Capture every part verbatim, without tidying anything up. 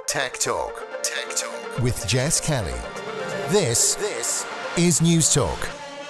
Tech Talk. Tech Talk with Jess Kelly. This this is News Talk.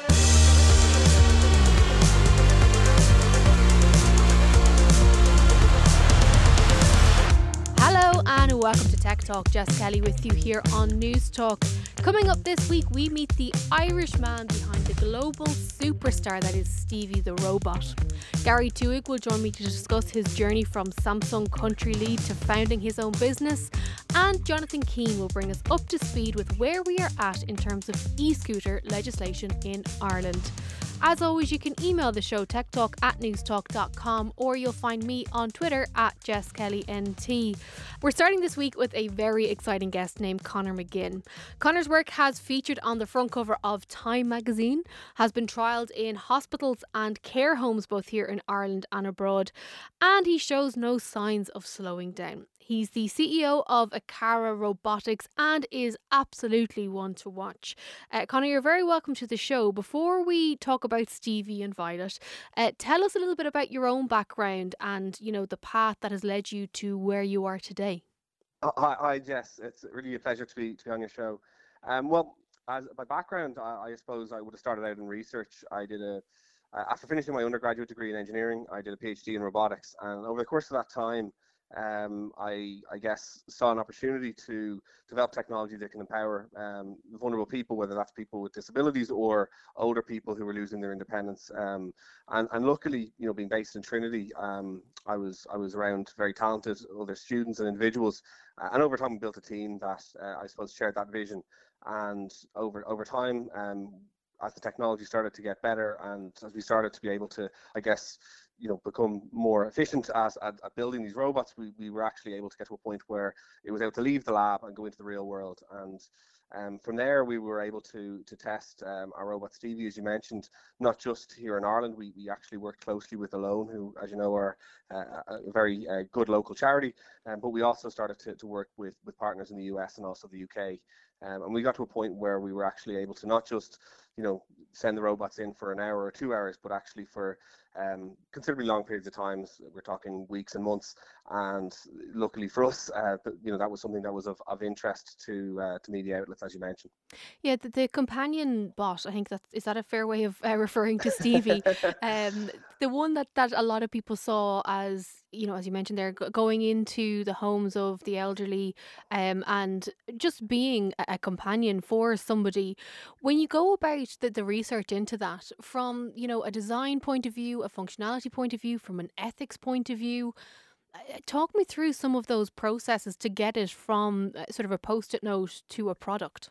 Hello and welcome to Tech Talk. Jess Kelly with you here on News Talk. Coming up this week, we meet the Irish man behind the global superstar that is Stevie the Robot. Gary Tuig will join me to discuss his journey from Samsung country lead to founding his own business. And Jonathan Keane will bring us up to speed with where we are at in terms of e-scooter legislation in Ireland. As always, you can email the show techtalk at newstalk dot com, or you'll find me on Twitter at Jess Kelly N T. We're starting this week with a very exciting guest named Conor McGinn. Conor's work has featured on the front cover of Time magazine, has been trialled in hospitals and care homes both here in Ireland and abroad, and he shows no signs of slowing down. He's the C E O of Akara Robotics and is absolutely one to watch. Uh, Conor, you're very welcome to the show. Before we talk about Stevie and Violet, uh, tell us a little bit about your own background and, you know, the path that has led you to where you are today. Uh, Hi, hi, Jess. It's really a pleasure to be to be on your show. Um, well, as my background, I, I suppose I would have started out in research. I did a uh, after finishing my undergraduate degree in engineering, I did a PhD in robotics, and over the course of that time, um, I I guess saw an opportunity to develop technology that can empower um, vulnerable people, whether that's people with disabilities or older people who were losing their independence. Um, and and luckily, you know, being based in Trinity, um, I was I was around very talented other students and individuals. Uh, and over time, we built a team that uh, I suppose shared that vision. And over over time, um, as the technology started to get better, and as we started to be able to, I guess, you know, become more efficient as at, at building these robots, we, we were actually able to get to a point where it was able to leave the lab and go into the real world. And um, from there, we were able to to test um, our robot Stevie, as you mentioned, not just here in Ireland. We we actually worked closely with Alone, who, as you know, are uh, a very uh, good local charity. Um, but we also started to, to work with, with partners in the U S and also the U K. Um, and we got to a point where we were actually able to not just, you know, send the robots in for an hour or two hours, but actually for um, considerably long periods of times. We're talking weeks and months. And luckily for us, uh, you know, that was something that was of, of interest to uh, to media outlets, as you mentioned. Yeah, the, the companion bot, I think that is that a fair way of uh, referring to Stevie? um, the one that, that a lot of people saw as, you know, as you mentioned there, go- going into the homes of the elderly um, and just being a, a companion for somebody. When you go about the, the research into that from, you know, a design point of view, a functionality point of view, from an ethics point of view, uh, talk me through some of those processes to get it from uh, sort of a post-it note to a product.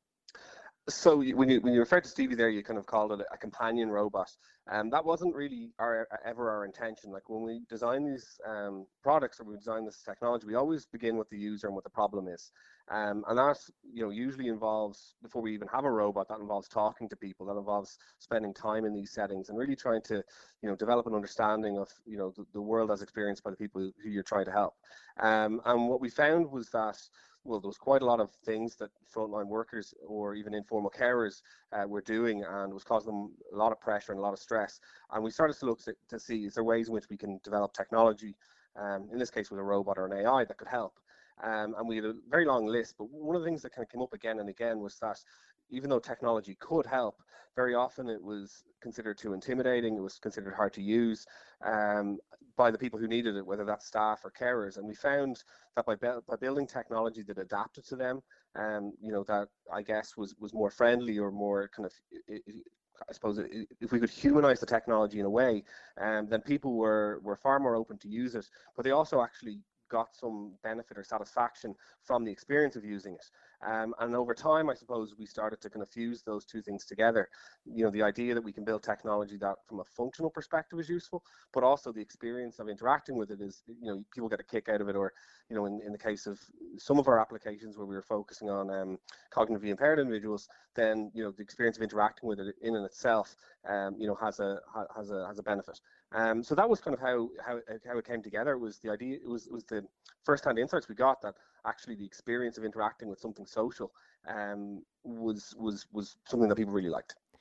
So you- when you when you refer to Stevie there, you kind of called it a companion robot, and that wasn't really our ever our intention. Like when we design these um, products or we design this technology, we always begin with the user and what the problem is, um, and that, you know, usually involves, before we even have a robot, that involves talking to people, that involves spending time in these settings and really trying to, you know, develop an understanding of, you know, the, the world as experienced by the people who you're trying to help. Um, and what we found was that, well, there was quite a lot of things that frontline workers or even informal carers uh, were doing, and was causing them a lot of pressure and a lot of stress. And we started to look to, to see, is there ways in which we can develop technology, um, in this case with a robot or an A I, that could help. Um, and we had a very long list, but one of the things that kind of came up again and again was that even though technology could help, very often it was considered too intimidating, it was considered hard to use um, by the people who needed it, whether that's staff or carers. And we found that by, bu- by building technology that adapted to them, um, you know, that I guess was, was more friendly or more kind of, I I suppose, if we could humanize the technology in a way, um, then people were, were far more open to use it, but they also actually got some benefit or satisfaction from the experience of using it. Um, and over time, I suppose we started to kind of fuse those two things together. You know, the idea that we can build technology that from a functional perspective is useful, but also the experience of interacting with it is, you know, people get a kick out of it. Or, you know, in, in the case of some of our applications where we were focusing on um, cognitively impaired individuals, then, you know, the experience of interacting with it in and itself, um, you know, has a has a has a benefit. Um, so that was kind of how how how it came together. It was the idea. It was it was the first-hand insights we got that actually the experience of interacting with something social um, was was was something that people really liked.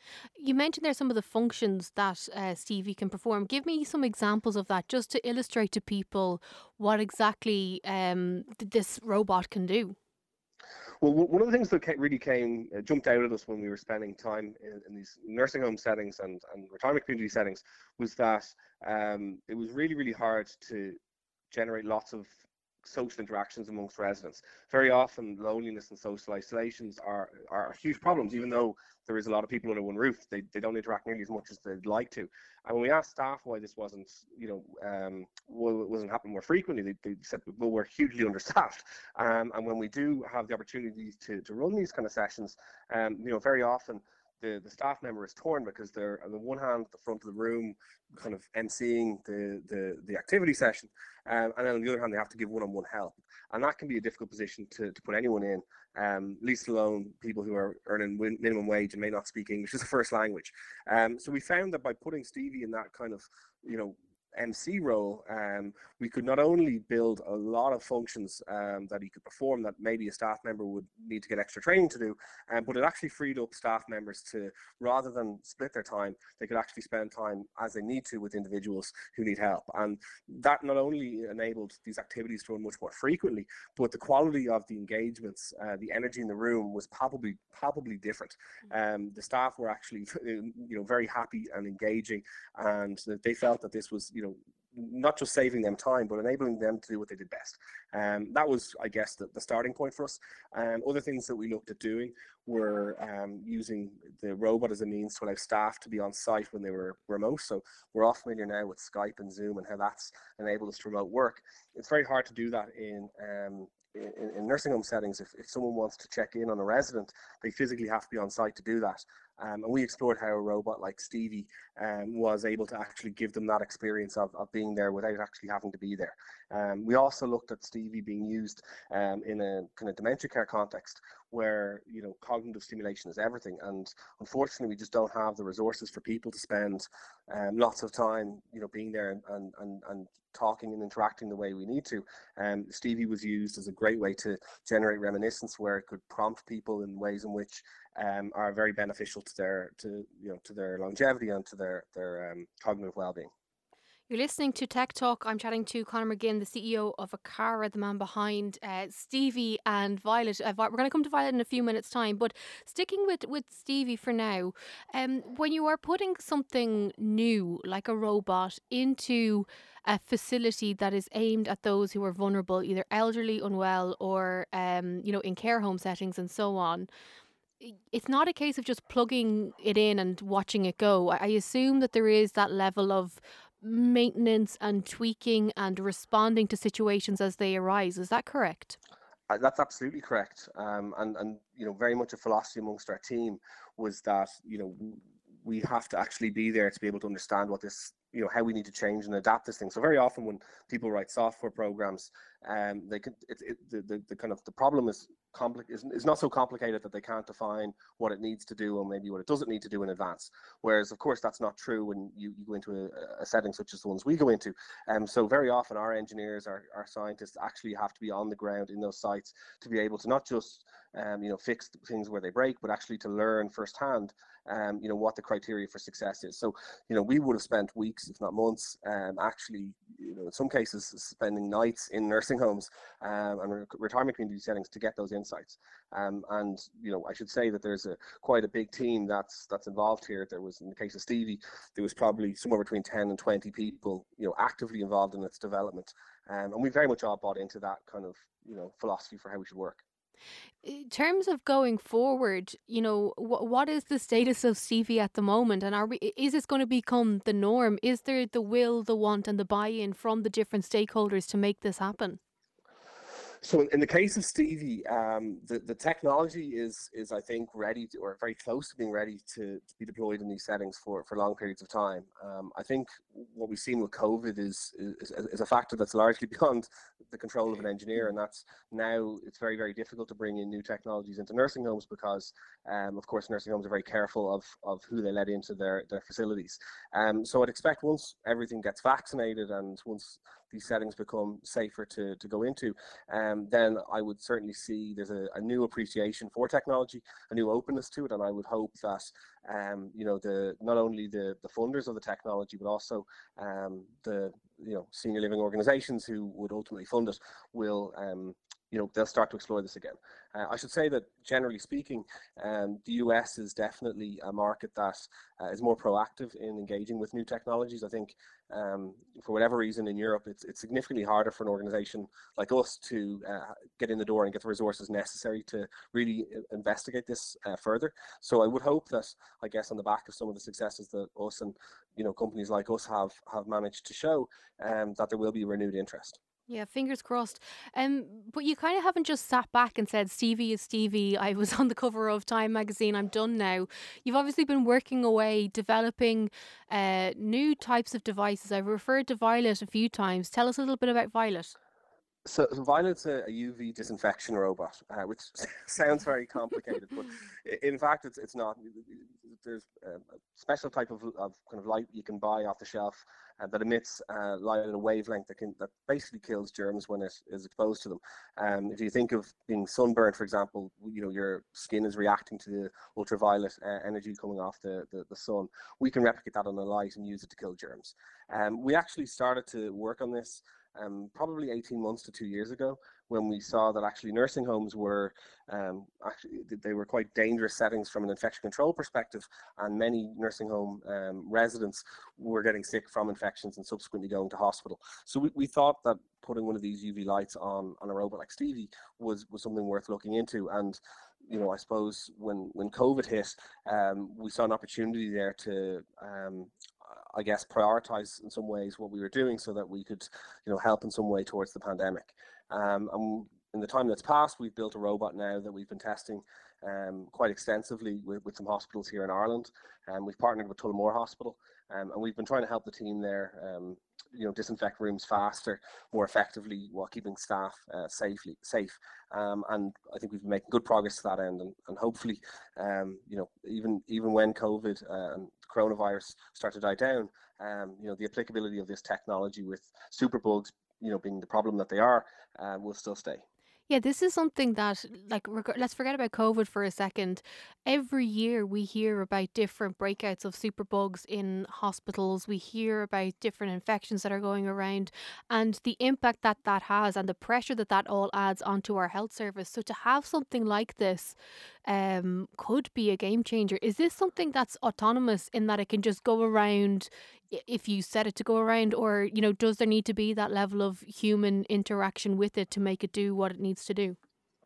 You mentioned there some of the functions that uh, Stevie can perform. Give me some examples of that, just to illustrate to people what exactly um, th- this robot can do. Well, one of the things that really came, uh, jumped out at us when we were spending time in, in these nursing home settings and, and retirement community settings was that um, it was really, really hard to generate lots of social interactions amongst residents. Very often, loneliness and social isolations are, are huge problems, even though there is a lot of people under one roof. They, they don't interact nearly as much as they'd like to. And when we asked staff why this wasn't, you know, um, wasn't happening more frequently, they, they said, well, we're hugely understaffed. Um, and when we do have the opportunity to, to run these kind of sessions, um, you know, very often the, the staff member is torn because they're on the one hand at the front of the room kind of emceeing the, the, the activity session, um, and then on the other hand they have to give one-on-one help. And that can be a difficult position to, to put anyone in, um, least alone people who are earning win- minimum wage and may not speak English as a first language. Um, so we found that by putting Stevie in that kind of, you know, M C role, um, we could not only build a lot of functions um, that he could perform that maybe a staff member would need to get extra training to do, um, but it actually freed up staff members to, rather than split their time, they could actually spend time as they need to with individuals who need help. And that not only enabled these activities to run much more frequently, but the quality of the engagements, uh, the energy in the room was palpably, palpably different. Um, the staff were actually, you know, very happy and engaging, and they felt that this was, you know, not just saving them time, but enabling them to do what they did best. Um, that was, I guess, the, the starting point for us. Um, other things that we looked at doing were um, using the robot as a means to allow staff to be on site when they were remote. So we're all familiar now with Skype and Zoom and how that's enabled us to remote work. It's very hard to do that in um, in, in nursing home settings. If, if someone wants to check in on a resident, they physically have to be on site to do that. Um, and we explored how a robot like Stevie um, was able to actually give them that experience of, of being there without actually having to be there. Um, we also looked at Stevie being used um, in a kind of dementia care context where, you know, cognitive stimulation is everything. And unfortunately, we just don't have the resources for people to spend um, lots of time, you know, being there and, and, and talking and interacting the way we need to. Um, Stevie was used as a great way to generate reminiscence where it could prompt people in ways in which um, are very beneficial to their, to, you know, to their longevity and to their, their um, cognitive well-being. You're listening to Tech Talk. I'm chatting to Conor McGinn, the C E O of Akara, the man behind uh, Stevie and Violet. Uh, we're going to come to Violet in a few minutes' time, but sticking with, with Stevie for now, um, when you are putting something new, like a robot, into a facility that is aimed at those who are vulnerable, either elderly, unwell, or um, you know, in care home settings and so on, it's not a case of just plugging it in and watching it go. I assume that there is that level of maintenance and tweaking and responding to situations as they arise. Is that correct? Uh, That's absolutely correct. Um, and, and, you know, very much a philosophy amongst our team was that, you know, we have to actually be there to be able to understand what this, you know, how we need to change and adapt this thing. So very often when people write software programs, um, they can, it, it, the, the, the kind of, the problem is compli- is, is not so complicated that they can't define what it needs to do or maybe what it doesn't need to do in advance. Whereas, of course, that's not true when you, you go into a, a setting such as the ones we go into. Um, so very often our engineers, our, our scientists actually have to be on the ground in those sites to be able to not just, um, you know, fix things where they break, but actually to learn firsthand, um, you know, what the criteria for success is. So, you know, we would have spent weeks, if not months, um, actually, you know, in some cases, spending nights in nursing homes um, and re- retirement community settings to get those insights. Um, and, you know, I should say that there's a quite a big team that's that's involved here. There was, in the case of Stevie, there was probably somewhere between ten and twenty people, you know, actively involved in its development. Um, and we very much all bought into that kind of, you know, philosophy for how we should work. In terms of going forward, you know, wh- what is the status of Stevie at the moment? And are we, i- is this going to become the norm? Is there the will, the want, and the buy in from the different stakeholders to make this happen? So in, in the case of Stevie, um, the, the technology is, is I think, ready to, or very close to being ready to, to be deployed in these settings for, for long periods of time. Um, I think what we've seen with COVID is, is, is a factor that's largely beyond the control of an engineer, and that's now it's very, very difficult to bring in new technologies into nursing homes because, um, of course, nursing homes are very careful of, of who they let into their, their facilities. Um, so I'd expect once everything gets vaccinated and once these settings become safer to, to go into, um, then I would certainly see there's a, a new appreciation for technology, a new openness to it, and I would hope that um, you know the not only the, the funders of the technology, but also um, the you know senior living organisations who would ultimately fund it will um, you know they'll start to explore this again. Uh, I should say that generally speaking, um, the U S is definitely a market that uh, is more proactive in engaging with new technologies. I think um, for whatever reason in Europe, it's it's significantly harder for an organisation like us to uh, get in the door and get the resources necessary to really investigate this uh, further. So I would hope that, I guess, on the back of some of the successes that us and you know companies like us have have managed to show, um, that there will be renewed interest. Yeah, fingers crossed. Um, but you kind of haven't just sat back and said, Stevie is Stevie. I was on the cover of Time magazine. I'm done now. You've obviously been working away, developing uh, new types of devices. I've referred to Violet a few times. Tell us a little bit about Violet. So, so Violet's a, a U V disinfection robot, uh, which sounds very complicated, but in fact, it's it's not. There's a special type of, of kind of light you can buy off the shelf uh, that emits uh, light at a wavelength that can that basically kills germs when it is exposed to them. Um, if you think of being sunburned, for example, you know your skin is reacting to the ultraviolet uh, energy coming off the, the the sun. We can replicate that on a light and use it to kill germs. Um, we actually started to work on this Um, probably eighteen months to two years ago, when we saw that actually nursing homes were um, actually they were quite dangerous settings from an infection control perspective, and many nursing home um, residents were getting sick from infections and subsequently going to hospital. So we, we thought that putting one of these U V lights on on a robot like Stevie was was something worth looking into. And you know, I suppose when when COVID hit, um, we saw an opportunity there to um, I guess prioritize in some ways what we were doing so that we could, you know, help in some way towards the pandemic. Um, and in the time that's passed, we've built a robot now that we've been testing um, quite extensively with, with some hospitals here in Ireland. And um, we've partnered with Tullamore Hospital, um, and we've been trying to help the team there, um, you know, disinfect rooms faster, more effectively, while keeping staff uh, safely safe. Um, and I think we've been making good progress to that end. And, and hopefully, um, you know, even even when COVID uh, and coronavirus start to die down, um, you know, the applicability of this technology with superbugs, you know, being the problem that they are, uh, will still stay. Yeah, this is something that, like, reg- let's forget about COVID for a second. Every year we hear about different breakouts of superbugs in hospitals. We hear about different infections that are going around and the impact that that has and the pressure that that all adds onto our health service. So to have something like this um, could be a game changer. Is this something that's autonomous in that it can just go around i- if you set it to go around, or, you know, does there need to be that level of human interaction with it to make it do what it needs to do?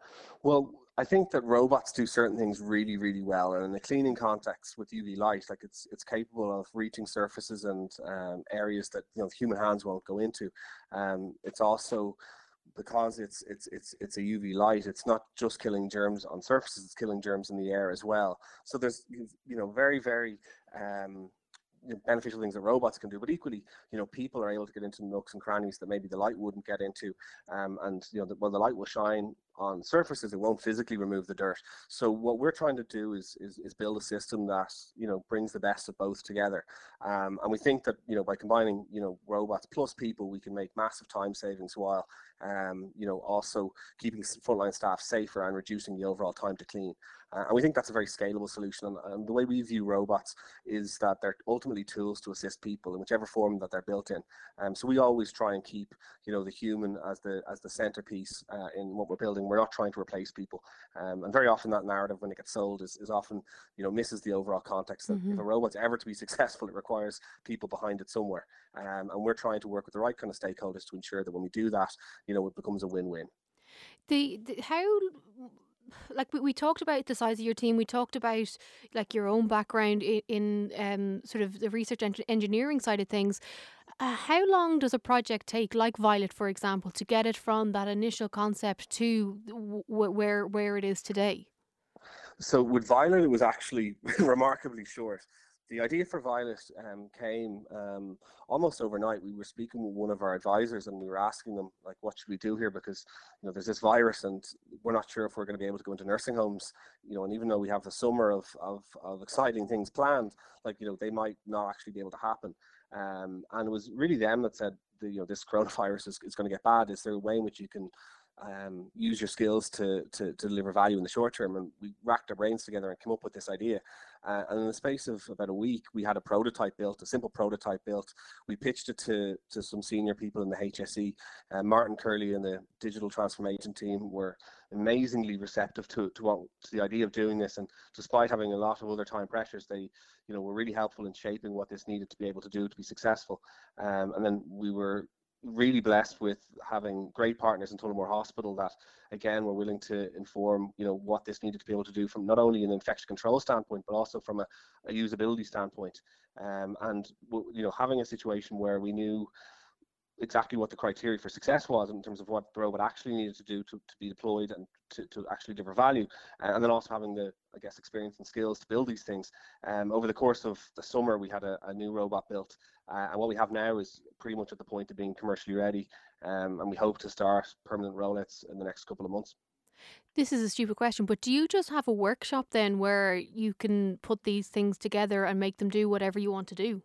Well, I think that robots do certain things really, really well, and in the cleaning context with U V light, like it's it's capable of reaching surfaces and um, areas that you know human hands won't go into. Um, it's also because it's it's it's it's a U V light. It's not just killing germs on surfaces; it's killing germs in the air as well. So there's you know very very um, you know, beneficial things that robots can do, but equally, you know, people are able to get into nooks and crannies that maybe the light wouldn't get into, um, and you know, the, well, the light will shine on surfaces; it won't physically remove the dirt. So what we're trying to do is is, is build a system that you know brings the best of both together, um, and we think that you know by combining you know robots plus people, we can make massive time savings while um, you know also keeping frontline staff safer and reducing the overall time to clean. Uh, and we think that's a very scalable solution. And, and the way we view robots is that they're ultimately tools to assist people in whichever form that they're built in. Um, so we always try and keep, you know, the human as the as the centerpiece uh, in what we're building. We're not trying to replace people. Um, and very often that narrative, when it gets sold, is, is often, you know, misses the overall context that hmm if a robot's ever to be successful, it requires people behind it somewhere. Um, and we're trying to work with the right kind of stakeholders to ensure that when we do that, you know, it becomes a win-win. The, the how like we, we talked about the size of your team. We talked about like your own background in, in um sort of the research and engineering side of things. Uh, how long does a project take, like Violet, for example, to get it from that initial concept to w- where where it is today? So with Violet, it was actually remarkably short. The idea for Violet um, came um, almost overnight. We were speaking with one of our advisors, and we were asking them, like, what should we do here? Because you know, there's this virus, and we're not sure if we're going to be able to go into nursing homes. You know, and even though we have the summer of of, of exciting things planned, like you know, they might not actually be able to happen. Um, and it was really them that said, the, you know, this coronavirus is, is going to get bad? Is there a way in which you can um, use your skills to, to to deliver value in the short term? And we racked our brains together and came up with this idea. Uh, and in the space of about a week, we had a prototype built, a simple prototype built. We pitched it to to some senior people in the H S E. Uh, Martin Curley and the digital transformation team were amazingly receptive to to what to the idea of doing this. And despite having a lot of other time pressures, they, you know, were really helpful in shaping what this needed to be able to do to be successful. Um, and then we were really blessed with having great partners in Tullamore Hospital that, again, were willing to inform, you know, what this needed to be able to do from not only an infection control standpoint, but also from a, a usability standpoint. Um, and, you know, having a situation where we knew exactly what the criteria for success was in terms of what the robot actually needed to do to, to be deployed and to, to actually deliver value, uh, and then also having the, I guess, experience and skills to build these things. Um, over the course of the summer, we had a, a new robot built, uh, and what we have now is pretty much at the point of being commercially ready, um, and we hope to start permanent rollouts in the next couple of months. This is a stupid question, but do you just have a workshop then where you can put these things together and make them do whatever you want to do?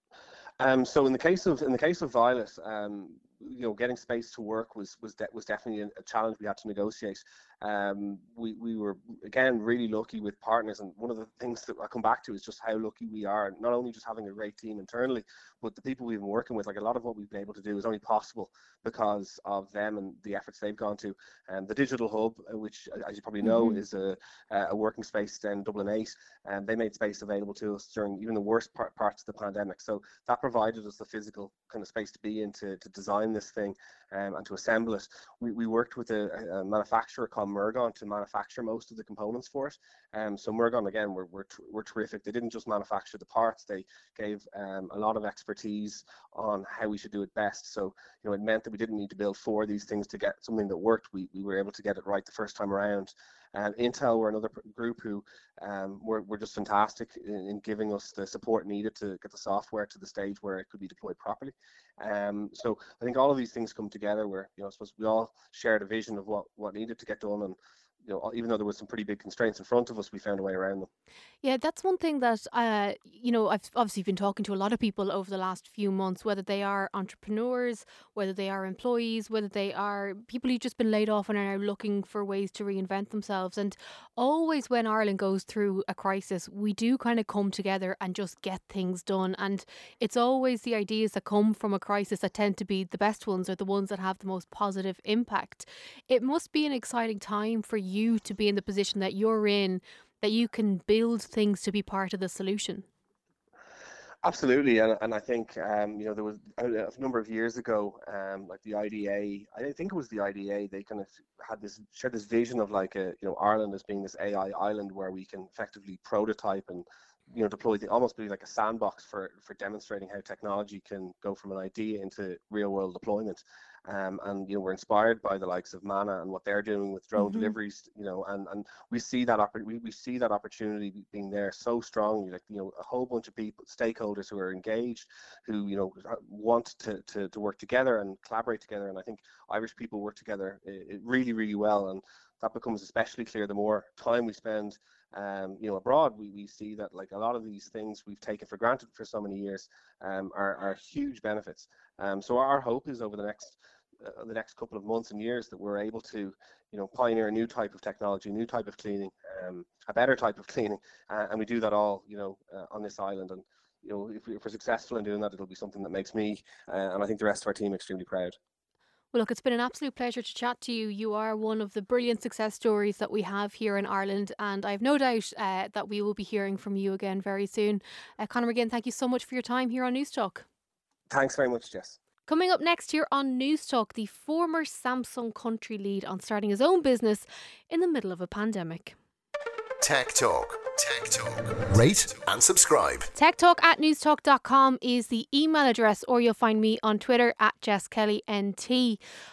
Um, so in the case of in the case of Violet, um, you know, getting space to work was was de- was definitely a challenge we had to negotiate. Um, we we were again really lucky with partners, and one of the things that I come back to is just how lucky we are. Not only just having a great team internally, but the people we've been working with. Like, a lot of what we've been able to do is only possible because of them and the efforts they've gone to. And um, the Digital Hub, which, as you probably know, mm-hmm. is a a working space down Dublin eight, and they made space available to us during even the worst part, parts of the pandemic. So that provided us the physical kind of space to be in to, to design this thing um, and to assemble it. We we worked with a, a manufacturer called Mergon to manufacture most of the components for it. Um, so Mergon, again, were, were, were terrific. They didn't just manufacture the parts, they gave um, a lot of expertise on how we should do it best. So, you know, it meant that we didn't need to build four of these things to get something that worked. We, we were able to get it right the first time around. Um, Intel were another group who um, were, were just fantastic in, in giving us the support needed to get the software to the stage where it could be deployed properly. Um, so I think all of these things come together where, you know, I suppose we all shared a vision of what, what needed to get done, and, you know, even though there was some pretty big constraints in front of us, we found a way around them. Yeah, that's one thing that, uh, you know, I've obviously been talking to a lot of people over the last few months, whether they are entrepreneurs, whether they are employees, whether they are people who've just been laid off and are now looking for ways to reinvent themselves. And always when Ireland goes through a crisis, we do kind of come together and just get things done. And it's always the ideas that come from a crisis that tend to be the best ones, or the ones that have the most positive impact. It must be an exciting time for you you to be in the position that you're in, that you can build things to be part of the solution. Absolutely, and and I think um, you know, there was a, a number of years ago, um, like the I D A, I think it was the I D A, they kind of had this shared this vision of like a, you know, Ireland as being this A I island where we can effectively prototype and, you know, deploy the, almost be like a sandbox for for demonstrating how technology can go from an idea into real world deployment. Um, and, you know, we're inspired by the likes of Mana and what they're doing with drone mm-hmm. deliveries, you know, and, and we see that oppor- we, we see that opportunity being there so strongly, like, you know, a whole bunch of people, stakeholders who are engaged, who, you know, want to, to, to work together and collaborate together. And I think Irish people work together it, really, really well. And that becomes especially clear the more time we spend Um, you know, abroad. We, we see that, like, a lot of these things we've taken for granted for so many years um, are, are huge benefits. Um, so our hope is over the next uh, the next couple of months and years that we're able to, you know, pioneer a new type of technology, a new type of cleaning, um, a better type of cleaning, uh, and we do that all, you know, uh, on this island. And, you know, if, we, if we're successful in doing that, it'll be something that makes me uh, and I think the rest of our team extremely proud. Well, look, it's been an absolute pleasure to chat to you. You are one of the brilliant success stories that we have here in Ireland, and I've no doubt uh, that we will be hearing from you again very soon. Uh, Conor McGinn, thank you so much for your time here on Newstalk. Thanks very much, Jess. Coming up next here on Newstalk, the former Samsung country lead on starting his own business in the middle of a pandemic. Tech Talk. Tech Talk. Rate and subscribe. Tech Talk at newstalk dot com is the email address, or you'll find me on Twitter at Jess Kelly N T.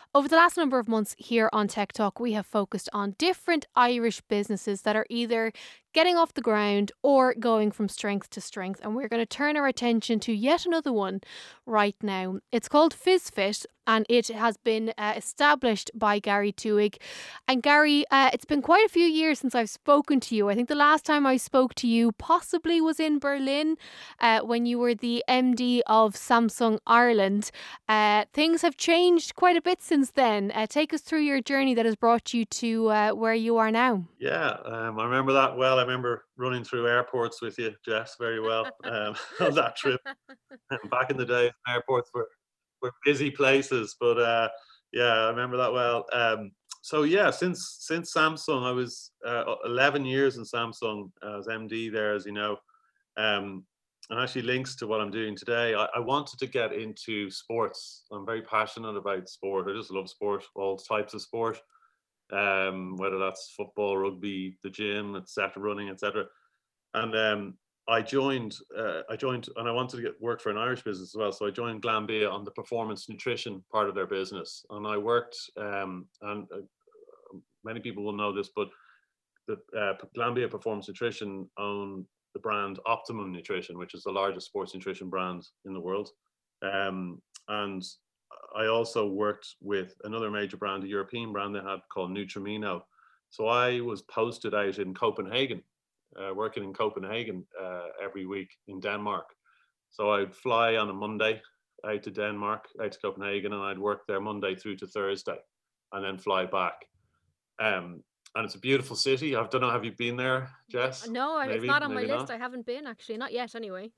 Over the last number of months here on Tech Talk, we have focused on different Irish businesses that are either getting off the ground or going from strength to strength. And we're going to turn our attention to yet another one right now. It's called FizFit, and it has been uh, established by Gary Tuig. And Gary, uh, it's been quite a few years since I've spoken to you. I think the last time I spoke to you possibly was in Berlin uh, when you were the M D of Samsung Ireland. Uh, things have changed quite a bit since then. Uh, take us through your journey that has brought you to uh, where you are now. Yeah, um, I remember that well. I remember running through airports with you, Jess, very well um, on that trip. Back in the day, airports were, were busy places, but uh, yeah, I remember that well. Um, so yeah, since since Samsung, I was uh, eleven years in Samsung as M D there, as you know. Um, and actually links to what I'm doing today. I, I wanted to get into sports. I'm very passionate about sport. I just love sport, all types of sport, um, whether that's football, rugby, the gym, et cetera, running, et cetera. And um, I joined, uh, I joined, and I wanted to get work for an Irish business as well. So I joined Glanbia on the performance nutrition part of their business, and I worked. Um, and uh, many people will know this, but the uh, Glanbia Performance Nutrition own the brand Optimum Nutrition, which is the largest sports nutrition brand in the world. Um, and I also worked with another major brand, a European brand they had called Nutrimino. So I was posted out in Copenhagen, uh, working in Copenhagen uh, every week in Denmark. So I'd fly on a Monday out to Denmark, out to Copenhagen, and I'd work there Monday through to Thursday and then fly back. Um, And it's a beautiful city. I don't know, have you been there, Jess? No, maybe, it's not on my list. not. I haven't been, actually. Not yet, anyway.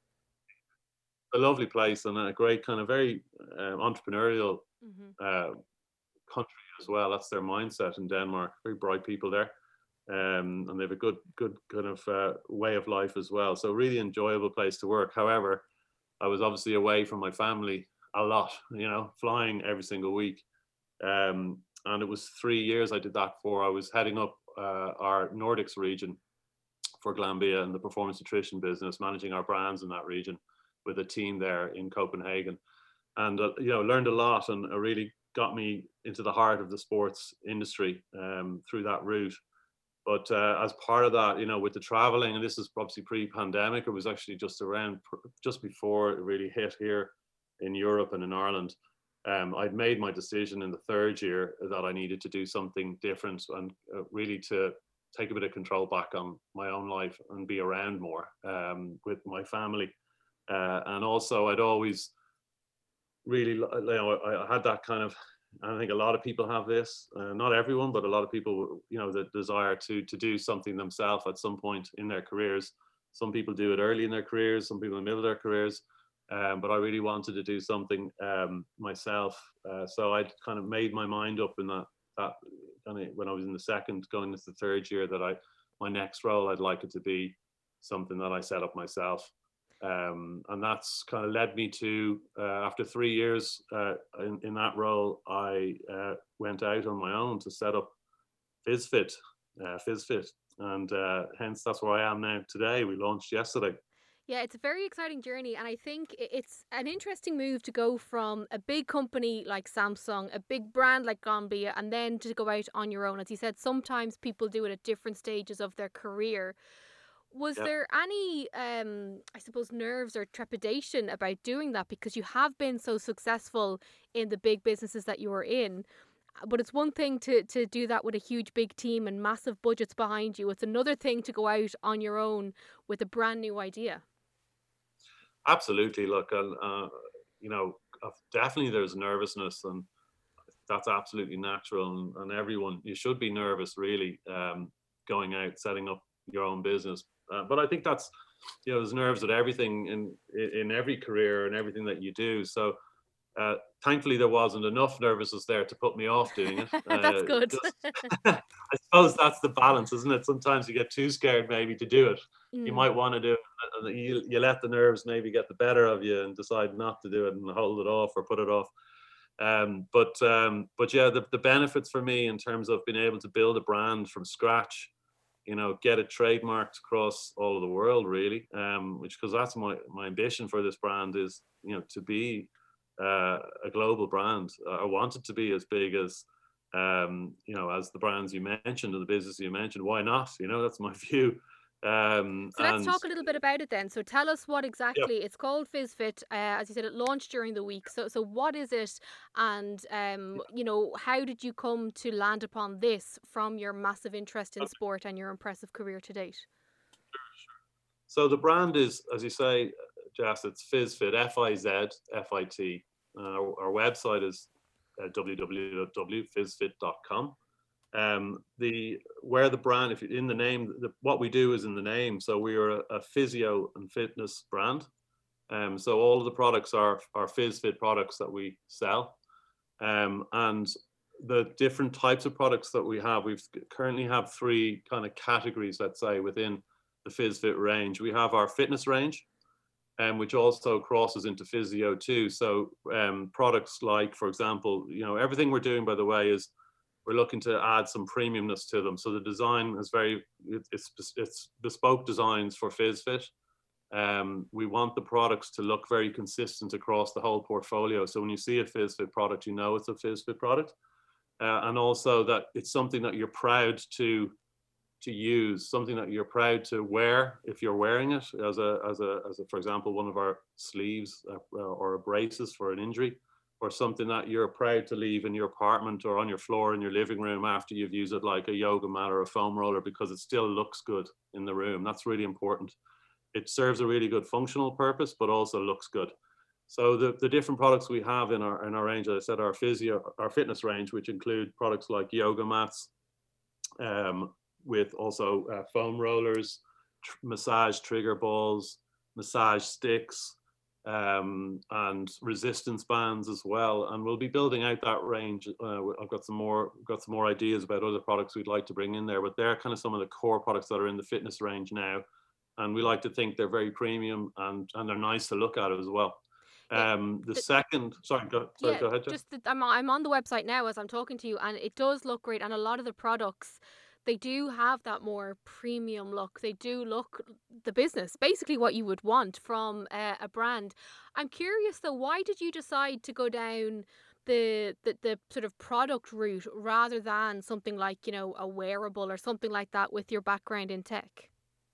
A lovely place and a great kind of very um, entrepreneurial Mm-hmm. uh, country as well. That's their mindset in Denmark. Very bright people there. Um, and they have a good, good kind of uh, way of life as well. So really enjoyable place to work. However, I was obviously away from my family a lot, you know, flying every single week. Um, And it was three years I did that for. I was heading up uh, our Nordics region for Glanbia and the performance nutrition business, managing our brands in that region with a team there in Copenhagen. And, uh, you know, learned a lot, and it really got me into the heart of the sports industry um, through that route. But uh, as part of that, you know, with the traveling, and this is obviously pre-pandemic, it was actually just around, just before it really hit here in Europe and in Ireland. Um, I'd made my decision in the third year that I needed to do something different and uh, really to take a bit of control back on my own life and be around more um, with my family. Uh, and also I'd always really, you know, I had that kind of, I think a lot of people have this, uh, not everyone, but a lot of people, you know, the desire to, to do something themselves at some point in their careers. Some people do it early in their careers, some people in the middle of their careers. Um, but I really wanted to do something um, myself. Uh, so I'd kind of made my mind up in that, that kind of when I was in the second, going into the third year, that I, my next role, I'd like it to be something that I set up myself. Um, and that's kind of led me to, uh, after three years uh, in, in that role, I uh, went out on my own to set up FizFit, uh, FizFit. And uh, hence that's where I am now today. We launched yesterday. Yeah, it's a very exciting journey, and I think it's an interesting move to go from a big company like Samsung, a big brand like Glanbia, and then to go out on your own. As you said, sometimes people do it at different stages of their career. Was Yeah. there any, um, I suppose, nerves or trepidation about doing that, because you have been so successful in the big businesses that you were in? But it's one thing to, to do that with a huge big team and massive budgets behind you. It's another thing to go out on your own with a brand new idea. Absolutely. Look, uh, uh, you know, definitely there's nervousness, and that's absolutely natural. And, and everyone, you should be nervous, really, um, going out, setting up your own business. Uh, but I think that's, you know, there's nerves at everything in in every career and everything that you do. So uh, thankfully, there wasn't enough nervousness there to put me off doing it. Uh, That's good. just, I suppose that's the balance, isn't it? Sometimes you get too scared maybe to do it. Mm. You might want to do it, and you, you let the nerves maybe get the better of you and decide not to do it and hold it off or put it off. Um, but um, but yeah, the, the benefits for me in terms of being able to build a brand from scratch, you know, get it trademarked across all of the world, really, um, which, because that's my, my ambition for this brand is, you know, to be uh, a global brand. I want it to be as big as, um, you know, as the brands you mentioned and the business you mentioned. Why not? You know, that's my view. Um, So let's and talk a little bit about it then. So tell us what yeah, exactly it's called. FizFit, uh, as you said, it launched during the week. So so what is it, and um, you know, how did you come to land upon this from your massive interest in sport and your impressive career to date? so the brand is, as you say, Jess, it's FizFit, F I Z F I T. Uh, our, our website is uh, w w w dot fizfit dot com. Um, the where the brand, if in the name, the, what we do is in the name. So we are a, a physio and fitness brand. Um, so all of the products are are FizFit products that we sell, um, and the different types of products that we have. We've currently have three kind of categories, let's say, within the FizFit range. We have our fitness range, um, which also crosses into physio too. So um, products like, for example, you know, everything we're doing, by the way, is we're looking to add some premiumness to them. So the design is very, it's, it's bespoke designs for FizFit. Um, we want the products to look very consistent across the whole portfolio. So when you see a FizFit product, you know it's a FizFit product. Uh, and also that it's something that you're proud to to use, something that you're proud to wear if you're wearing it, as a, as a, as a for example, one of our sleeves uh, or a braces for an injury, or something that you're proud to leave in your apartment or on your floor in your living room after you've used it, like a yoga mat or a foam roller, because it still looks good in the room. That's really important. It serves a really good functional purpose, but also looks good. So the, the different products we have in our in our range, as I said, our physio, our fitness range, which include products like yoga mats, um, with also uh, foam rollers, tr- massage trigger balls, massage sticks, um, and resistance bands as well. And we'll be building out that range. Uh, I've got some more got some more ideas about other products we'd like to bring in there, but they're kind of some of the core products that are in the fitness range now. And we like to think they're very premium and, and they're nice to look at as well. Yeah, Um, the the, second, sorry, go, sorry, yeah, go ahead, Jeff. just that I'm I'm on the website now as I'm talking to you, and it does look great. And a lot of the products, they do have that more premium look. They do look the business, basically what you would want from uh, a brand. I'm curious though, why did you decide to go down the, the the sort of product route rather than something like, you know, a wearable or something like that with your background in tech?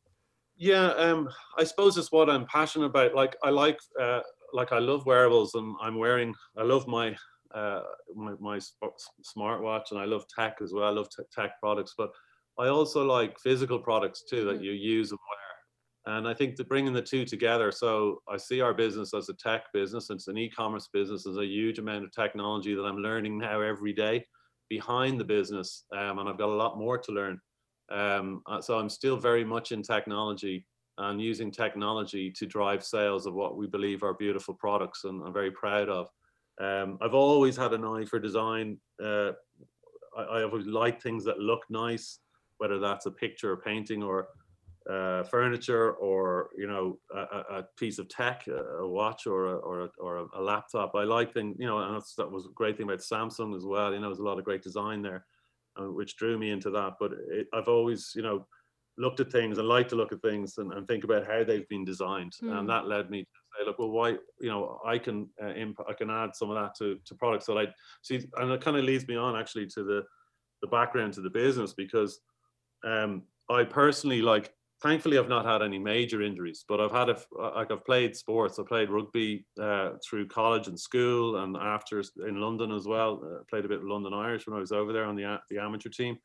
Yeah, um, I suppose it's what I'm passionate about. Like I like, uh, like I love wearables, and I'm wearing. I love my uh, my, my smartwatch, and I love tech as well. I love t- tech products, but I also like physical products too that Mm-hmm. you use and wear. And I think that bringing the two together. So I see our business as a tech business. It's an e-commerce business. There's a huge amount of technology that I'm learning now every day behind the business, um, and I've got a lot more to learn. Um, uh, so I'm still very much in technology and using technology to drive sales of what we believe are beautiful products, and I'm very proud of. Um, I've always had an eye for design. Uh, I, I always like things that look nice, whether that's a picture or painting or uh, furniture, or you know a, a piece of tech, a watch or a, or a, or a laptop. I like things, you know, and that's, that was a great thing about Samsung as well. You know, there's a lot of great design there, uh, which drew me into that. But it, I've always, you know, looked at things and like to look at things and, and think about how they've been designed, and Mm. that led me to say, look, well, why, you know, I can uh, imp- I can add some of that to to products that I see, and it kind of leads me on actually to the the background to the business, because um, I personally, like, thankfully I've not had any major injuries, but I've had a like I've played sports. I played rugby uh, through college and school, and after in London as well. Uh, played a bit of London Irish when I was over there on the the amateur team.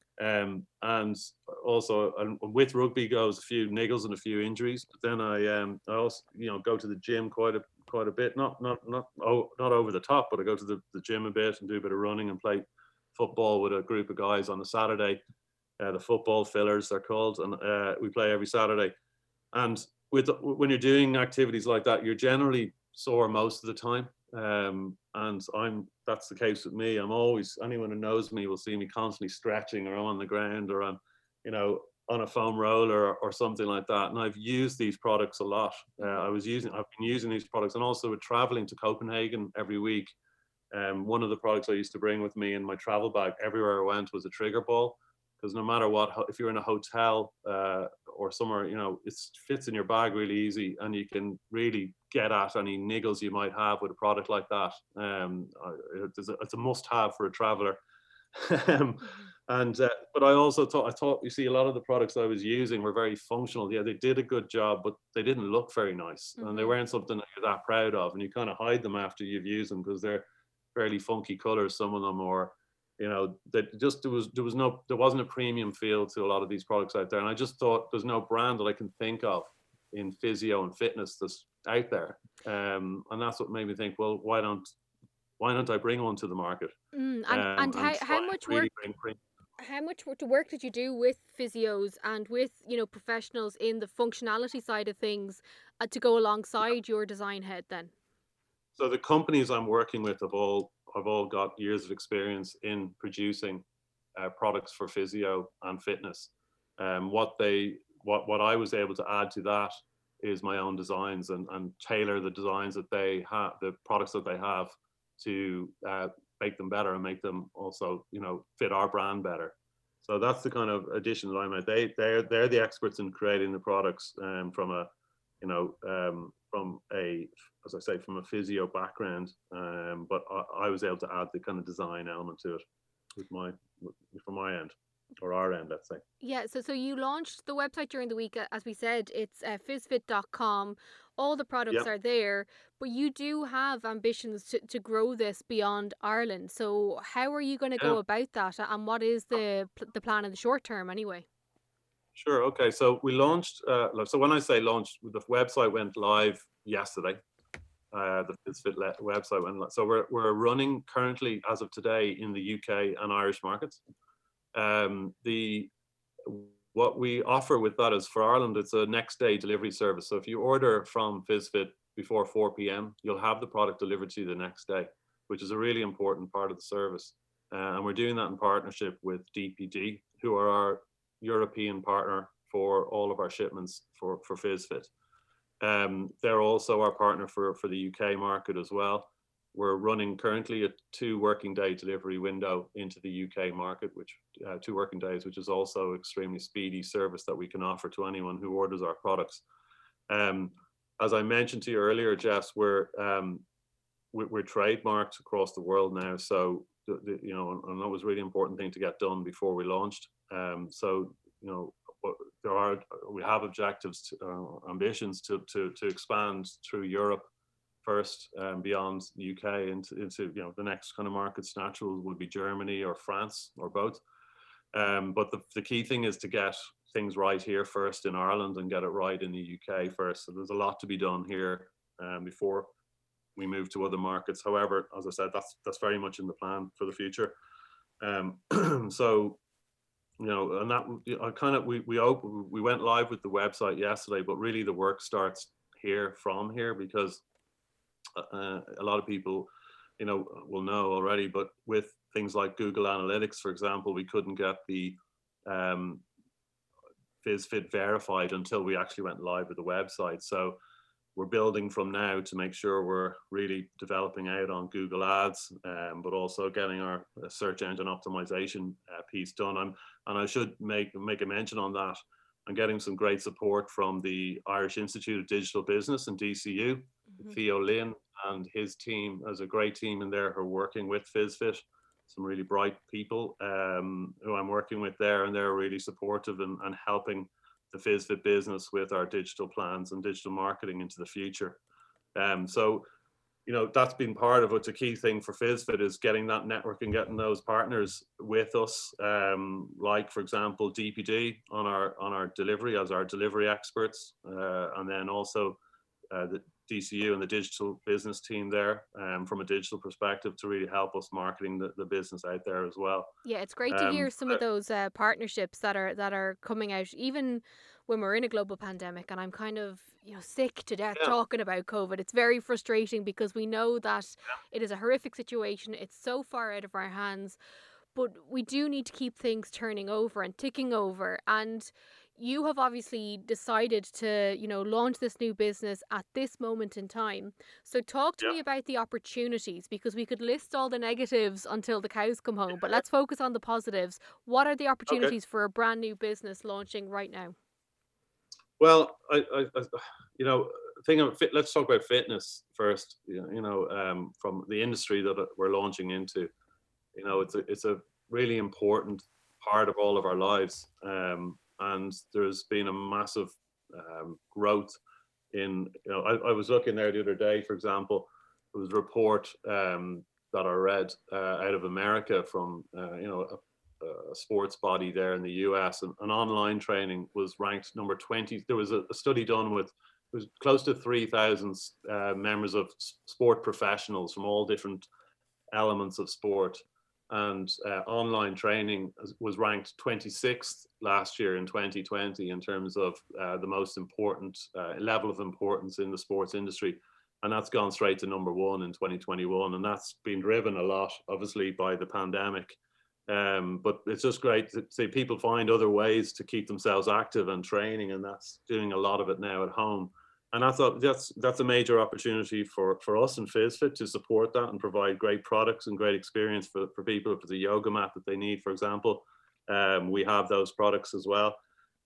Um, and also and with rugby goes a few niggles and a few injuries. But then I um I also, you know, go to the gym quite a quite a bit. Not not not oh not over the top, but I go to the, the gym a bit and do a bit of running and play football with a group of guys on a Saturday. Uh, the football fillers they're called, and uh, we play every Saturday. And with when you're doing activities like that, you're generally sore most of the time. Um, and I'm that's the case with me. I'm always, anyone who knows me will see me constantly stretching, or I'm on the ground, or I'm, you know, on a foam roller or, or something like that. And I've used these products a lot. Uh, I was using, I've been using these products, and also with traveling to Copenhagen every week. Um, one of the products I used to bring with me in my travel bag everywhere I went was a trigger ball, because no matter what, if you're in a hotel uh, or somewhere, you know, it fits in your bag really easy, and you can really get at any niggles you might have with a product like that. Um, it's a, it's a must-have for a traveler. um, and uh, but I also thought I thought you see a lot of the products I was using were very functional. Yeah, they did a good job, but they didn't look very nice, mm-hmm. and they weren't something that you're that proud of. And you kind of hide them after you've used them because they're fairly funky colors, some of them, or you know, that just there was there was no there wasn't a premium feel to a lot of these products out there. And I just thought there's no brand that I can think of in physio and fitness that's out there, um, and that's what made me think, well, why don't why don't I bring one to the market? Mm, and um, and how, how much really work how much work did you do with physios and with, you know, professionals in the functionality side of things uh, to go alongside your design head then? So the companies I'm working with have all have all got years of experience in producing uh, products for physio and fitness. Um, what they what what I was able to add to that is my own designs and, and tailor the designs that they have, the products that they have, to uh, make them better and make them also, you know, fit our brand better. So that's the kind of addition that I made. They they're they're the experts in creating the products, um, from a, you know, um, from a, as I say, from a physio background. Um, but I, I was able to add the kind of design element to it with my with, from my end. Or our end, let's say. Yeah, so so you launched the website during the week. As we said, it's uh, physfit dot com. All the products yep. are there, but you do have ambitions to, to grow this beyond Ireland. So how are you going to yeah. go about that, and what is the the plan in the short term anyway? Sure, okay. So we launched, uh, so when I say launched, the website went live yesterday. Uh, the PhysFit website went live. So we're, we're running currently, as of today, in the U K and Irish markets. Um, the what we offer with that is, for Ireland, it's a next day delivery service. So if you order from PhysFit before four p.m, you'll have the product delivered to you the next day, which is a really important part of the service. Uh, and we're doing that in partnership with D P D, who are our European partner for all of our shipments for, for PhysFit. Um, they're also our partner for, for the U K market as well. We're running currently a two working day delivery window into the U K market, which uh, two working days, which is also extremely speedy service that we can offer to anyone who orders our products. Um, as I mentioned to you earlier, Jess, we're um, we're, we're trademarked across the world now. So the, the, you know, and that was a really important thing to get done before we launched. Um, so you know, there are we have objectives, to, uh, ambitions to to to expand through Europe first, um, beyond the U K into, into, you know, the next kind of markets natural would be Germany or France or both. Um, but the, the key thing is to get things right here first in Ireland and get it right in the U K first. So there's a lot to be done here um, before we move to other markets. However, as I said, that's that's very much in the plan for the future. Um, so, you know, and that I kind of we we open, we went live with the website yesterday, but really the work starts here from here because Uh, a lot of people, you know, will know already, but with things like Google Analytics, for example, we couldn't get the um, PhysFit verified until we actually went live with the website. So we're building from now to make sure we're really developing out on Google Ads, um, but also getting our search engine optimization uh, piece done. I'm, and I should make, make a mention on that. I'm getting some great support from the Irish Institute of Digital Business and D C U. Mm-hmm. Theo Lynn and his team, as a great team in there who are working with PhysFit, some really bright people um, who I'm working with there, and they're really supportive and, and helping the PhysFit business with our digital plans and digital marketing into the future. Um, so, you know, that's been part of what's a key thing for PhysFit, is getting that network and getting those partners with us, um, like, for example, D P D on our on our delivery as our delivery experts, uh, and then also uh, the D C U and the digital business team there, um, from a digital perspective, to really help us marketing the, the business out there as well. Yeah, it's great to um, hear some uh, of those uh, partnerships that are that are coming out, even when we're in a global pandemic. And I'm kind of, you know, sick to death yeah. talking about COVID. It's very frustrating because we know that yeah. it is a horrific situation. It's so far out of our hands, but we do need to keep things turning over and ticking over. And you have obviously decided to, you know, launch this new business at this moment in time. So talk to yeah. me about the opportunities, because we could list all the negatives until the cows come home, but let's focus on the positives. What are the opportunities okay. for a brand new business launching right now? Well, I, I, I you know, thing of fit, let's talk about fitness first. You know, um, from the industry that we're launching into, you know, it's a it's a really important part of all of our lives, um, and there's been a massive um, growth in. You know, I, I was looking there the other day, for example, there was a report um, that I read uh, out of America from uh, you know. A, a sports body there in the U S, and, and online training was ranked number twenty. There was a, a study done with it was close to three thousand uh, members of sport professionals from all different elements of sport, and uh, online training was ranked twenty-sixth last year in twenty twenty in terms of uh, the most important uh, level of importance in the sports industry, and that's gone straight to number one in twenty twenty-one, and that's been driven a lot obviously by the pandemic. Um, but it's just great to see people find other ways to keep themselves active and training, and that's doing a lot of it now at home. And I thought that's that's a major opportunity for, for us in FizFit to support that and provide great products and great experience for, for people. If it's a yoga mat that they need, for example, um, we have those products as well.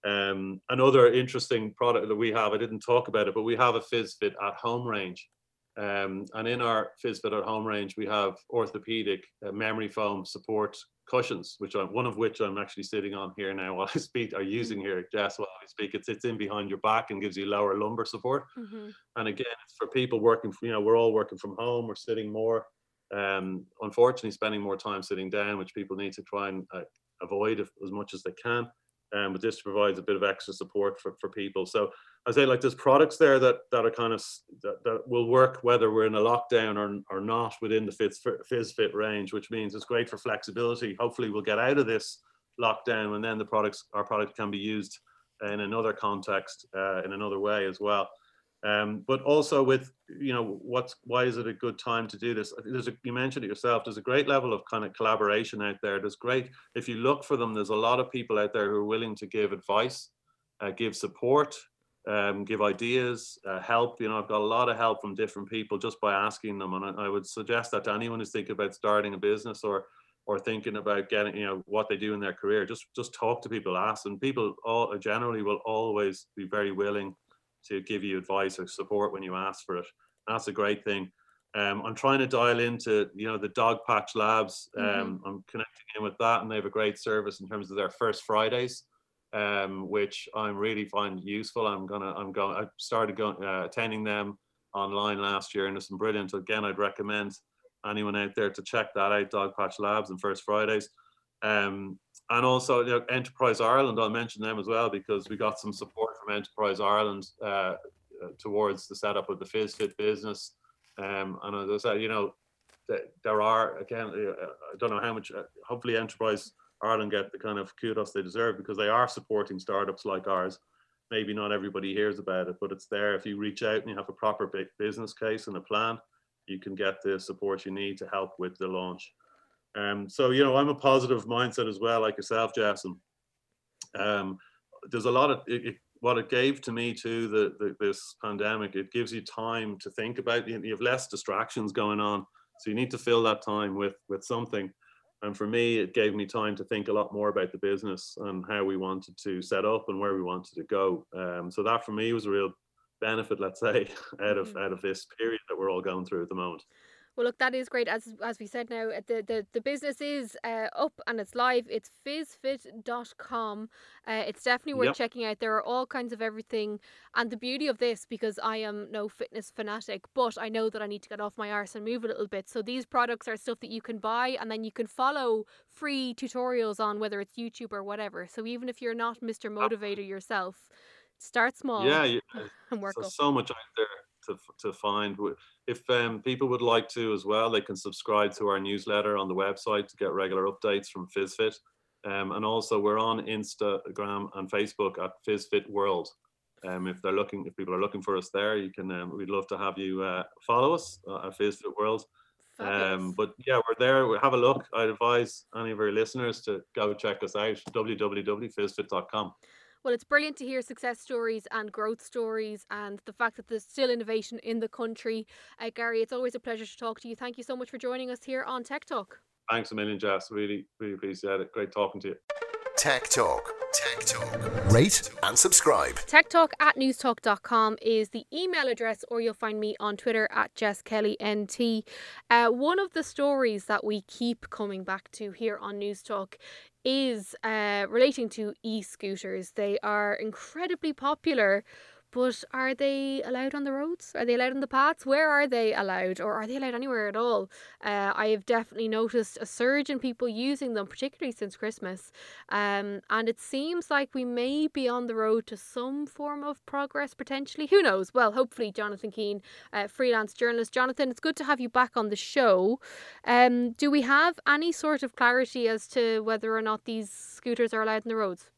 Um, another interesting product that we have, I didn't talk about it, but we have a FizFit at home range. Um, and in our FizFit at home range, we have orthopedic uh, memory foam support cushions, which I'm, one of which I'm actually sitting on here now while I speak, or using here, Jess, while I speak. It sits in behind your back and gives you lower lumbar support. Mm-hmm. And again, it's for people working, you know, we're all working from home, we're sitting more, um, unfortunately spending more time sitting down, which people need to try and uh, avoid if, as much as they can. Um, but this provides a bit of extra support for, for people. So I say, like, there's products there that that are kind of that, that will work whether we're in a lockdown or, or not within the Fizz, FizFit range, which means it's great for flexibility. Hopefully we'll get out of this lockdown, and then the products, our product can be used in another context, uh, in another way as well. Um, but also with, you know, what's, why is it a good time to do this? There's a, you mentioned it yourself, there's a great level of kind of collaboration out there. There's great, if you look for them, there's a lot of people out there who are willing to give advice, uh, give support, um, give ideas, uh, help. You know, I've got a lot of help from different people just by asking them. And I, I would suggest that to anyone who's thinking about starting a business or or thinking about getting, you know, what they do in their career, just just talk to people, ask, and people all generally will always be very willing to give you advice or support when you ask for it. That's a great thing. Um, I'm trying to dial into, you know, the Dogpatch Labs. Um, mm-hmm. I'm connecting in with that, and they have a great service in terms of their First Fridays, um, which I'm really find useful. I'm gonna, I'm going, I started going uh, attending them online last year, and there's some brilliant. Again, I'd recommend anyone out there to check that out, Dogpatch Labs and First Fridays. Um, and also, you know, Enterprise Ireland, I'll mention them as well, because we got some support from Enterprise Ireland uh, towards the setup of the FizFit business. Um, and as I said, you know, th- there are, again, I don't know how much, uh, hopefully Enterprise Ireland get the kind of kudos they deserve, because they are supporting startups like ours. Maybe not everybody hears about it, but it's there. If you reach out and you have a proper big business case and a plan, you can get the support you need to help with the launch. Um, so, you know, I'm a positive mindset as well, like yourself, Jess. And um, there's a lot of, it, it, what it gave to me too, the, the, this pandemic, it gives you time to think about, you have less distractions going on. So you need to fill that time with, with something. And for me, it gave me time to think a lot more about the business and how we wanted to set up and where we wanted to go. Um, so that for me was a real benefit, let's say, out of, mm-hmm. out of this period that we're all going through at the moment. Well, look, that is great. As as we said now, the the, the business is uh, up and it's live. It's fizfit dot com. Uh, it's definitely worth yep. checking out. There are all kinds of everything. And the beauty of this, because I am no fitness fanatic, but I know that I need to get off my arse and move a little bit. So these products are stuff that you can buy, and then you can follow free tutorials on, whether it's YouTube or whatever. So even if you're not Mister Motivator yourself, start small. Yeah, yeah. and work so, up. So much out there to to find. If um, people would like to as well, they can subscribe to our newsletter on the website to get regular updates from FizFit. Um, and also we're on Instagram and Facebook at FizFit World. Um, if they're looking, if people are looking for us there, you can. Um, we'd love to have you uh, follow us uh, at FizFit World. Um, but yeah, we're there. We have a look. I'd advise any of our listeners to go check us out. w w w dot fizfit dot com. Well, it's brilliant to hear success stories and growth stories, and the fact that there's still innovation in the country. Uh, Gary, it's always a pleasure to talk to you. Thank you so much for joining us here on Tech Talk. Thanks a million, Jess. Really, really appreciate it. Great talking to you. Tech Talk Tech Talk. Rate and subscribe. Tech Talk at newstalk dot com is the email address, or you'll find me on Twitter at Jess Kelly N T. Uh, one of the stories that we keep coming back to here on Newstalk is uh, relating to e-scooters. They are incredibly popular. But are they allowed on the roads? Are they allowed on the paths? Where are they allowed? Or are they allowed anywhere at all? Uh, I have definitely noticed a surge in people using them, particularly since Christmas. Um, and it seems like we may be on the road to some form of progress, potentially. Who knows? Well, hopefully, Jonathan Keane, uh, freelance journalist. Jonathan, it's good to have you back on the show. Um, do we have any sort of clarity as to whether or not these scooters are allowed on the roads?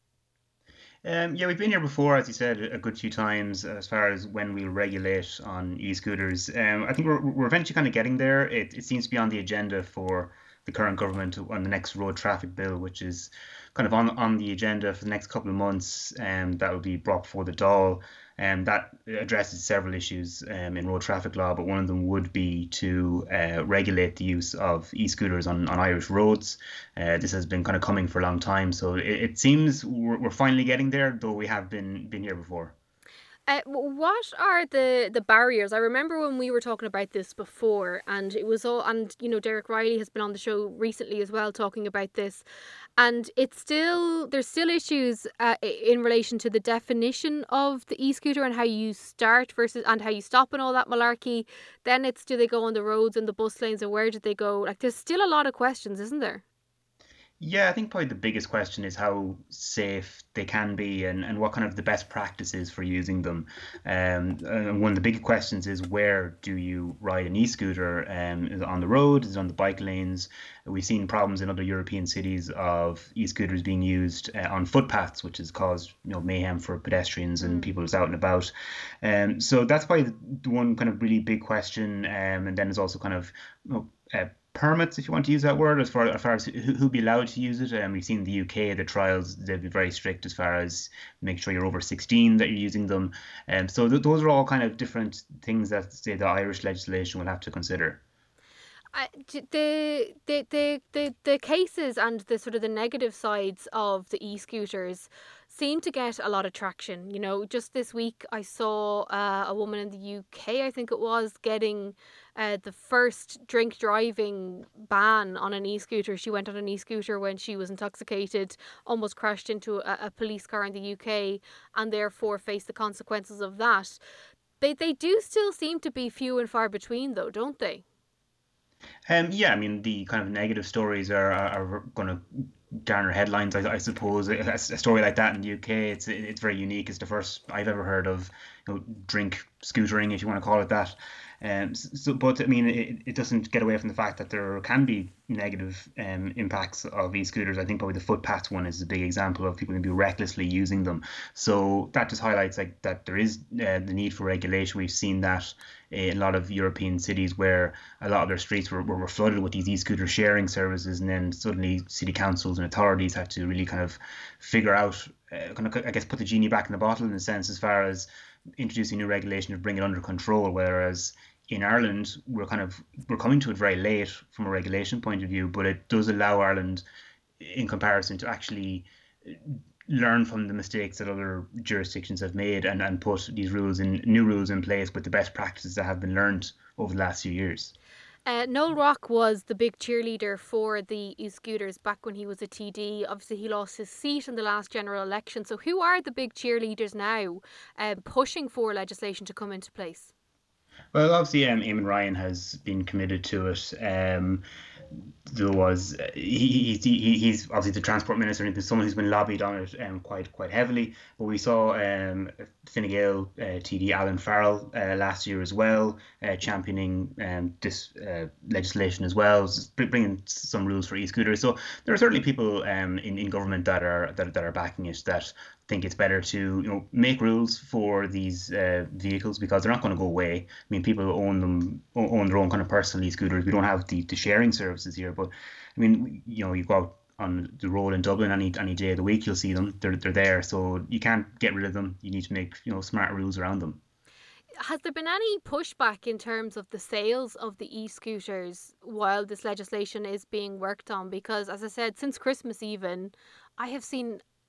Um, yeah, we've been here before, as you said, a good few times as far as when we'll regulate on e-scooters. Um, I think we're, we're eventually kind of getting there. It, it seems to be on the agenda for the current government on the next road traffic bill, which is kind of on, on the agenda for the next couple of months. Um, that will be brought before the Dáil. And um, that addresses several issues um, in road traffic law, but one of them would be to uh, regulate the use of e-scooters on, on Irish roads. Uh, this has been kind of coming for a long time, so it, it seems we're, we're finally getting there, though we have been been here before. Uh, what are the, the barriers? I remember when we were talking about this before, and it was all, and you know, Derek Riley has been on the show recently as well talking about this, and it's still, there's still issues uh, in relation to the definition of the e-scooter and how you start versus and how you stop and all that malarkey. Then it's, do they go on the roads and the bus lanes, and where did they go? Like, there's still a lot of questions, isn't there? Yeah, I think probably the biggest question is how safe they can be and, and what kind of the best practices for using them. Um, and one of the big questions is, where do you ride an e-scooter? Um, is it on the road? Is it on the bike lanes? We've seen problems in other European cities of e-scooters being used uh, on footpaths, which has caused you know mayhem for pedestrians and mm. people who's out and about. Um, so that's probably the one kind of really big question. Um, and then there's also kind of you know, uh, permits, if you want to use that word, as far as, far as who, who'll be allowed to use it. And um, we've seen in the U K, the trials, they'll be very strict as far as make sure you're over sixteen that you're using them. And um, so th- those are all kind of different things that, say, the Irish legislation will have to consider. Uh, the, the the the the cases and the sort of the negative sides of the e-scooters seem to get a lot of traction. You know, just this week I saw uh, a woman in the U K, I think it was, getting uh, the first drink driving ban on an e-scooter. She went on an e-scooter when she was intoxicated, almost crashed into a, a police car in the U K, and therefore faced the consequences of that. They they do still seem to be few and far between, though, don't they? Um, yeah, I mean, the kind of negative stories are are, are going to garner headlines, I, I suppose. A, a story like that in the U K, it's it's very unique. It's the first I've ever heard of, you know, drink scootering, if you want to call it that. Um, so, but I mean, it, it doesn't get away from the fact that there can be negative um, impacts of e-scooters. I think probably the footpath one is a big example of people can be recklessly using them. So that just highlights like that there is uh, the need for regulation. We've seen that in a lot of European cities where a lot of their streets were, were flooded with these e-scooter sharing services, and then suddenly city councils and authorities had to really kind of figure out, uh, kind of, I guess, put the genie back in the bottle in a sense, as far as introducing new regulation to bring it under control. Whereas in Ireland, we're kind of we're coming to it very late from a regulation point of view, but it does allow Ireland, in comparison, to actually learn from the mistakes that other jurisdictions have made and, and put these rules in new rules in place with the best practices that have been learned over the last few years. Uh, Noel Rock was the big cheerleader for the e-scooters back when he was a T D. Obviously, he lost his seat in the last general election. So who are the big cheerleaders now uh, pushing for legislation to come into place? Well, obviously, um, Eamon Ryan has been committed to it. Um, there was he, he he's obviously the transport minister, and he's someone who's been lobbied on it um, quite quite heavily. But we saw um, Fine Gael uh, T D Alan Farrell uh, last year as well, uh, championing um, this uh, legislation as well, bringing some rules for e-scooters. So there are certainly people um, in, in government that are that, that are backing it, that think it's better to you know make rules for these uh, vehicles, because they're not going to go away. I mean, people own them, own their own kind of personal e-scooters. We don't have the, the sharing services here, but I mean, you know, you go out on the road in Dublin any any day of the week, you'll see them. They're they're there, so you can't get rid of them. You need to make you know smart rules around them. Has there been any pushback in terms of the sales of the e-scooters while this legislation is being worked on? Because, as I said, since Christmas even, I have seen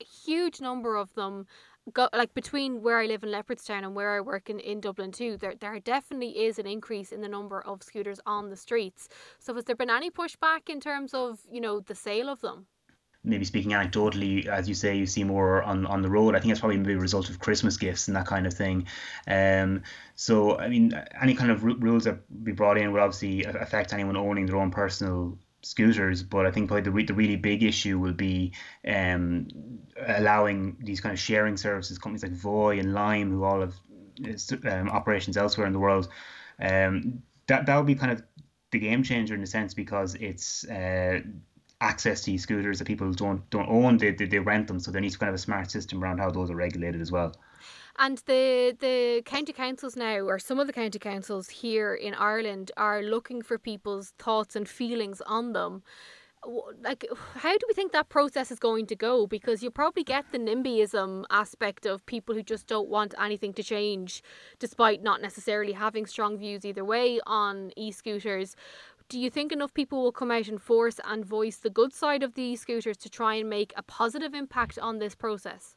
a huge number of them go, like between where I live in Leopardstown and where I work in, in Dublin too, there there definitely is an increase in the number of scooters on the streets. So has there been any pushback in terms of, you know, the sale of them? Maybe speaking anecdotally, as you say, you see more on, on the road. I think that's probably maybe a result of Christmas gifts and that kind of thing. Um, so, I mean, any kind of r- rules that be brought in would obviously affect anyone owning their own personal scooters, but I think probably the, re- the really big issue will be um, allowing these kind of sharing services, companies like Voi and Lime, who all have um, operations elsewhere in the world. Um, that that would be kind of the game changer in a sense, because it's uh, access to these scooters that people don't don't own, they, they they rent them, so there needs to kind of a smart system around how those are regulated as well. And the the county councils now, or some of the county councils here in Ireland, are looking for people's thoughts and feelings on them. Like, how do we think that process is going to go? Because you'll probably get the NIMBYism aspect of people who just don't want anything to change, despite not necessarily having strong views either way on e-scooters. Do you think enough people will come out in force and voice the good side of the e-scooters to try and make a positive impact on this process?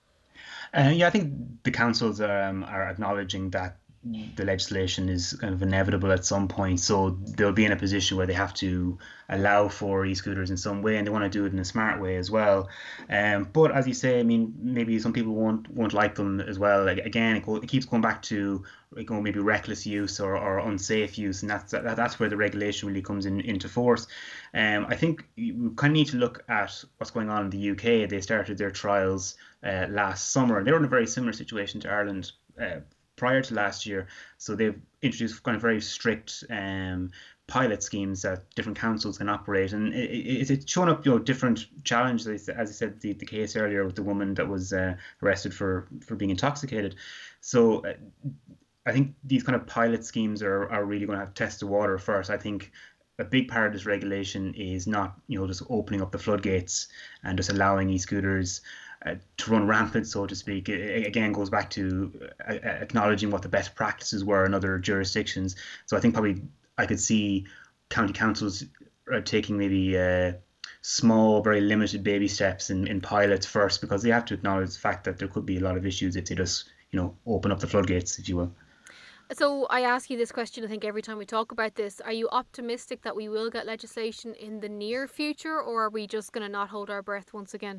Uh, yeah, I think the councils um, are acknowledging that the legislation is kind of inevitable at some point, so they'll be in a position where they have to allow for e-scooters in some way, and they want to do it in a smart way as well. Um, but as you say, I mean, maybe some people won't won't like them as well. Like, again, it, go, it keeps going back to you know, maybe reckless use or, or unsafe use, and that's that, that's where the regulation really comes in into force. Um, I think we kind of need to look at what's going on in the U K. They started their trials uh, last summer. They were in a very similar situation to Ireland Uh, prior to last year. So they've introduced kind of very strict um, pilot schemes that different councils can operate. And it, it, it's shown up, you know, different challenges. As I said, the, the case earlier with the woman that was uh, arrested for, for being intoxicated. So uh, I think these kind of pilot schemes are, are really going to have to test the water first. I think a big part of this regulation is not, you know, just opening up the floodgates and just allowing e-scooters Uh, to run rampant, so to speak. It, again, goes back to uh, acknowledging what the best practices were in other jurisdictions. So I think probably I could see county councils uh, taking maybe uh, small, very limited baby steps in, in pilots first, because they have to acknowledge the fact that there could be a lot of issues if they just, you know, open up the floodgates, if you will. So I ask you this question, I think, every time we talk about this. Are you optimistic that we will get legislation in the near future, or are we just going to not hold our breath once again?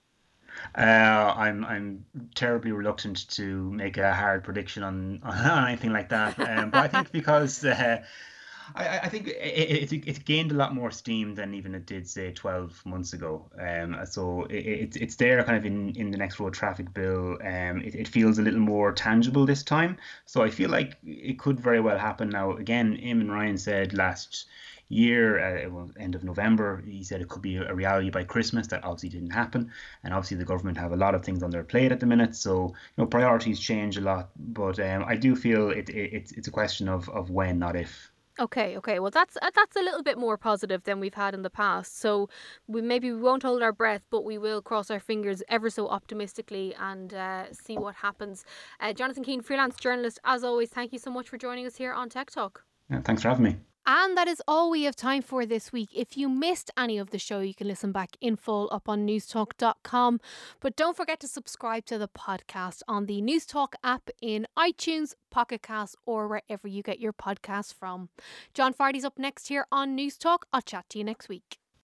Uh, I'm I'm terribly reluctant to make a hard prediction on, on anything like that. Um, but I think because uh, I, I think it, it it gained a lot more steam than even it did, say, twelve months ago. Um, so it, it it's there kind of in, in the next road traffic bill. Um, it, it feels a little more tangible this time. So I feel like it could very well happen now. Again, Eamon Ryan said last year, uh, well, end of November, he said it could be a reality by Christmas. That obviously didn't happen, and obviously the government have a lot of things on their plate at the minute, so you know, priorities change a lot. But um, I do feel it, it it's it's a question of of when, not if. Okay, okay. Well, that's uh, that's a little bit more positive than we've had in the past. So we maybe we won't hold our breath, but we will cross our fingers ever so optimistically and uh, see what happens. Uh, Jonathan Keane, freelance journalist, as always, thank you so much for joining us here on Tech Talk. Yeah, thanks for having me. And that is all we have time for this week. If you missed any of the show, you can listen back in full up on newstalk dot com. But don't forget to subscribe to the podcast on the Newstalk app in iTunes, Pocket Cast, or wherever you get your podcasts from. John Fardy's up next here on Newstalk. I'll chat to you next week.